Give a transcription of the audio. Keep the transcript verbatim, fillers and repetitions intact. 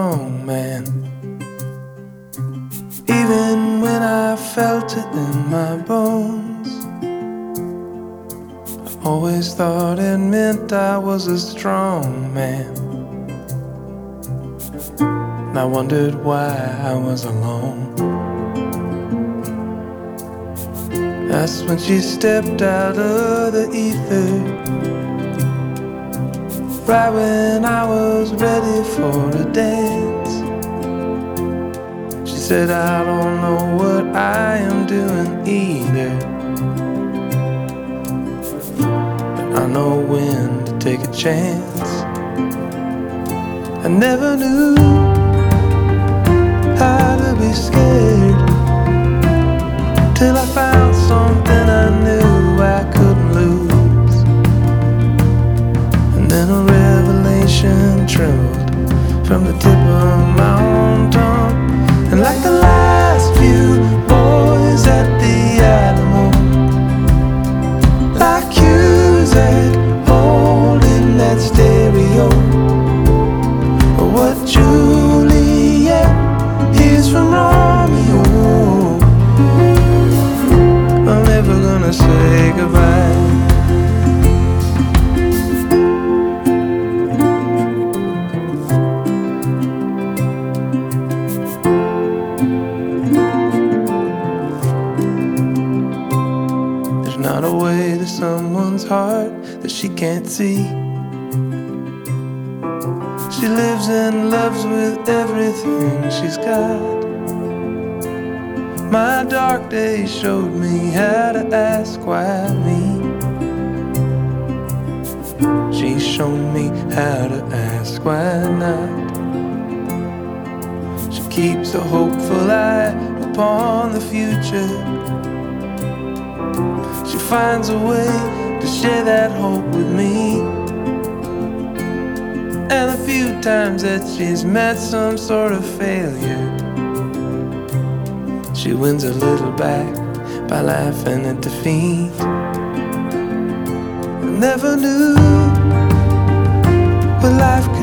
strong man. Even when I felt it in my bones, I always thought it meant I was a strong man. And I wondered why I was alone. That's when she stepped out of the ether, right when I was ready for a dance. She said, I don't know what I am doing either, but I know when to take a chance. I never knew how to be scared till I found something I knew I couldn't lose. And then a revelation trembled from the tip of my own tongue. And like the last few boys at the Alamo, like Cusack holding that stereo, or what Juliet hears from Romeo, I'm never gonna say goodbye. There's not a way to someone's heart that she can't see. She lives and loves with everything she's got. My dark days showed me how to ask why me. She's shown me how to ask why not. She keeps a hopeful eye upon the future. She finds a way to share that hope with me. And a few times that she's met some sort of failure, she wins a little back by laughing at defeat. I never knew what life could